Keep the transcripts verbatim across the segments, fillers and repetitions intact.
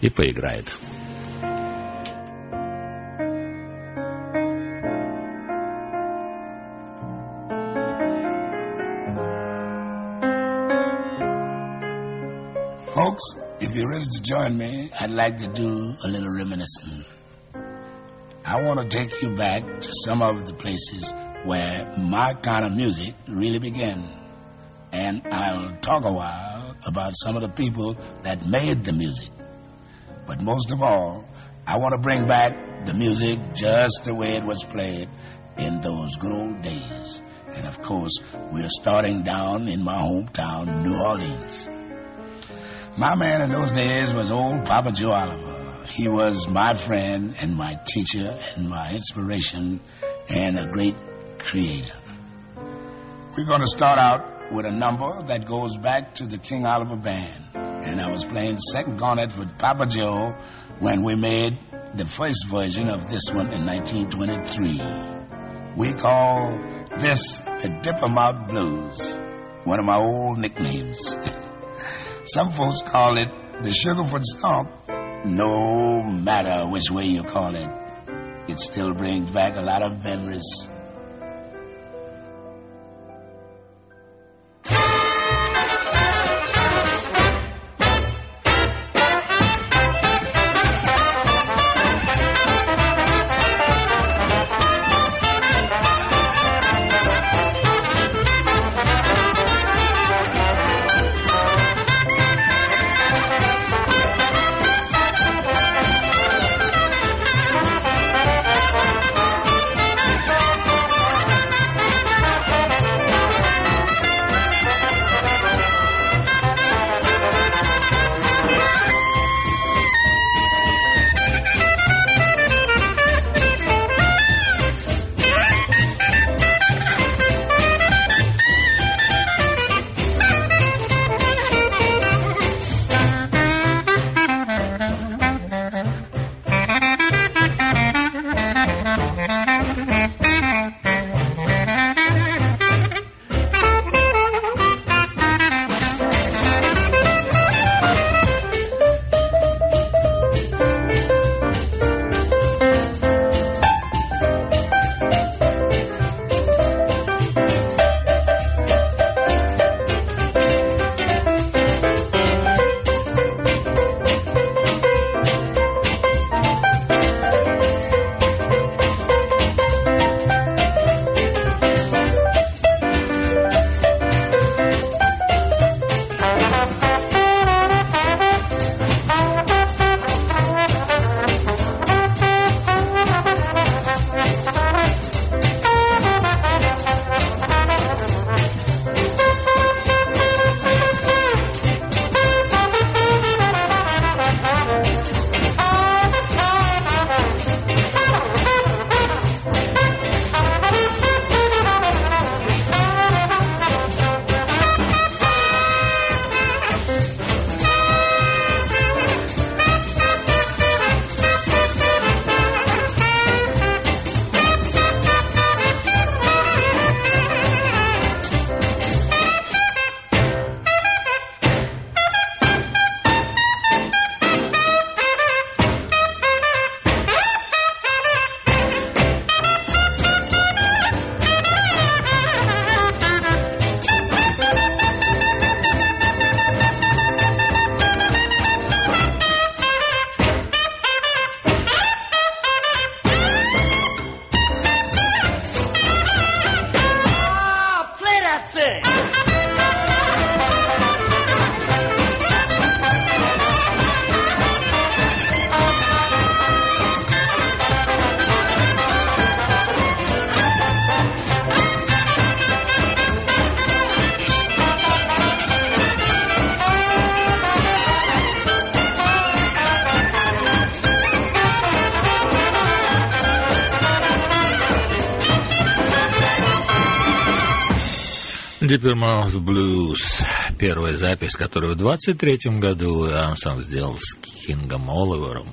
и поиграет. Folks, if you're ready to join me, I'd like to do a little reminiscing. I want to take you back to some of the places where my kind of music really began. And I'll talk a while about some of the people that made the music. But most of all, I want to bring back the music just the way it was played in those good old days. And of course, we're starting down in my hometown, New Orleans. My man in those days was old Papa Joe Oliver. He was my friend and my teacher and my inspiration and a great creator. We're going to start out with a number that goes back to the King Oliver Band. And I was playing second cornet with Papa Joe when we made the first version of this one in nineteen twenty-three. We call this the Dippermouth Blues, one of my old nicknames. Some folks call it the Sugarfoot Stomp. No matter which way you call it, it still brings back a lot of memories. Dippermouth Blues. Первая запись, которую в двадцать третьем году я сам сделал с Кингом Оливером.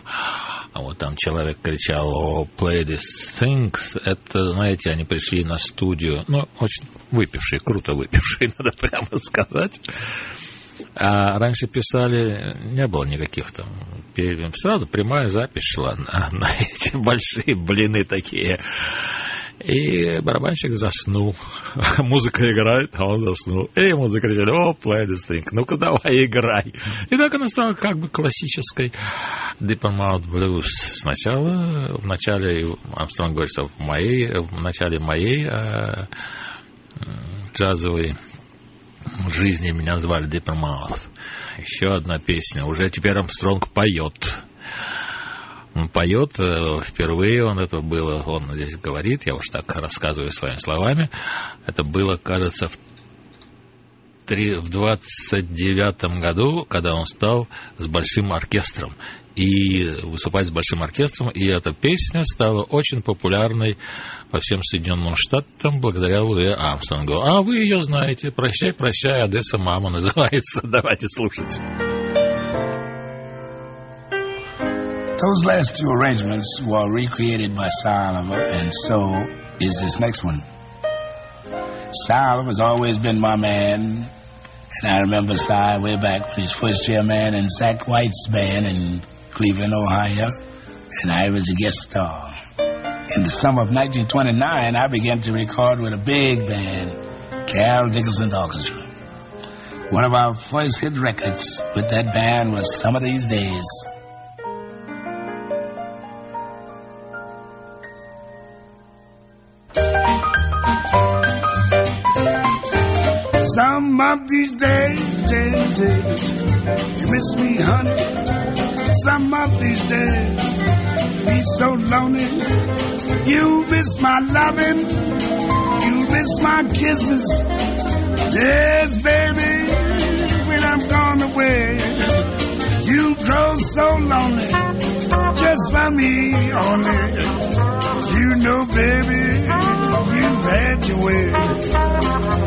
А вот там человек кричал «Oh, play these things». Это, знаете, они пришли на студию, ну, очень выпившие, круто выпившие, надо прямо сказать. А раньше писали, не было никаких там, сразу прямая запись шла на, на эти большие блины такие. И барабанщик заснул. Музыка играет, а он заснул. И ему закричали: о, play this thing, ну-ка давай играй. И так она стала как бы классической Deeper Mouth Blues. Сначала, в начале, Армстронг говорится, в, моей, в начале моей э, джазовой жизни меня звали Deeper Mouth. Еще одна песня. Уже теперь Армстронг поет. Он поет, впервые он это было, он здесь говорит, я уж так рассказываю своими словами, это было, кажется, в, в двадцать девятом году, когда он стал с большим оркестром, и выступать с большим оркестром, и эта песня стала очень популярной по всем Соединенным Штатам благодаря Луи Армстронгу. А вы ее знаете, «Прощай, прощай, Одесса, мама» называется, давайте слушать. Those last two arrangements were recreated by Cy Oliver, and so is this next one. Cy Oliver has always been my man, and I remember Cy way back when he was first chairman in Zach White's band in Cleveland, Ohio, and I was a guest star. In the summer of nineteen twenty-nine, I began to record with a big band, Carol Dickinson's Orchestra. One of our first hit records with that band was Some of These Days. Some of these days, days, days, you miss me, honey. Some of these days, be so lonely. You miss my loving, you miss my kisses. Yes, baby, when I'm gone away, you grow so lonely, just for me only. You know, baby, you've had your way.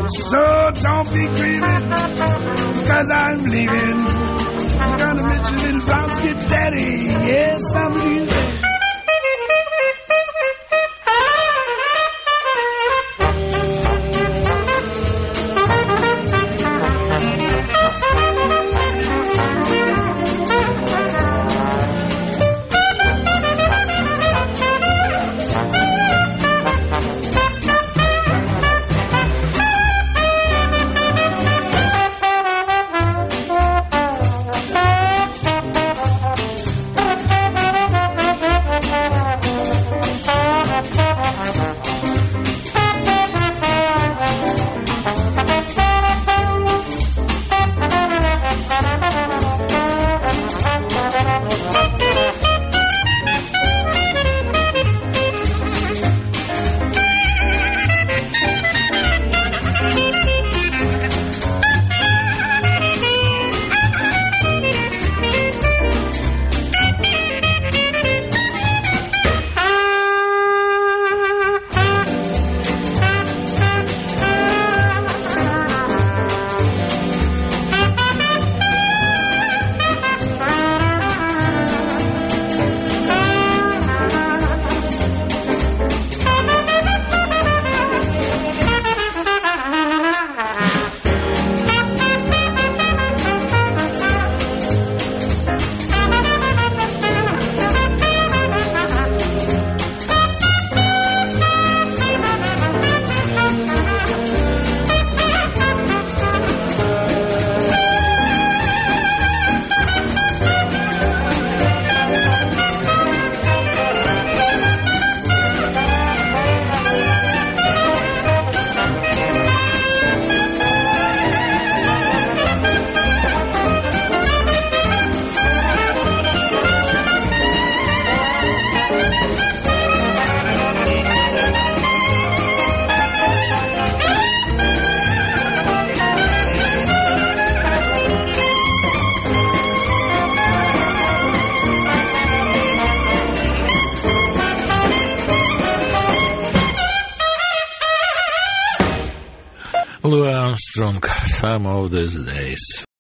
So don't be grieving, cause I'm leaving. You're gonna miss your little bouncy daddy. Yes, I'm leaving. Louis Armstrong, Some of These Days.